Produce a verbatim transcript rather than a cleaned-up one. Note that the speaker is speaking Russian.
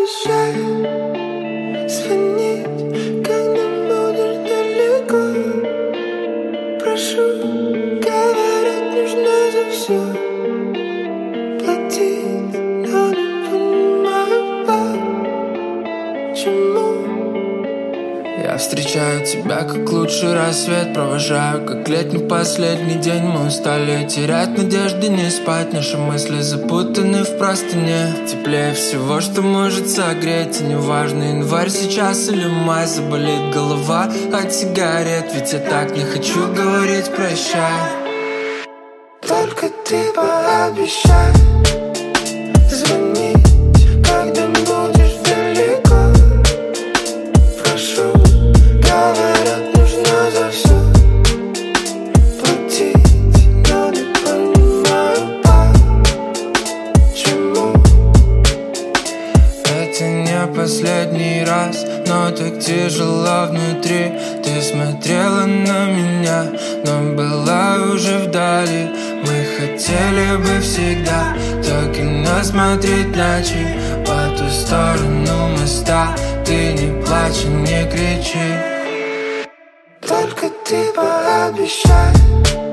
пообещай звонить, когда будешь далеко. Прошу, говорят, нужно за все платить, но не понимаю, почему. Я встречаю тебя, как лучший рассвет, провожаю, как летний последний день. Мы устали терять надежды, не спать, наши мысли запутаны в простыне. Теплее всего, что может согреть, и неважно, январь сейчас или май. Заболит голова от сигарет, ведь я так не хочу говорить прощай. Только ты пообещай звонить, когда будешь далеко. Прошу, говорят, нужно за все платить, но не понимаю, почему. Это не последний раз, но так тяжело внутри. Ты смотрела на меня, но была уже вдали. Мы хотели бы всегда так и насмотреть ночи по ту сторону моста. Ты не плачь и не кричи. Только ты пообещай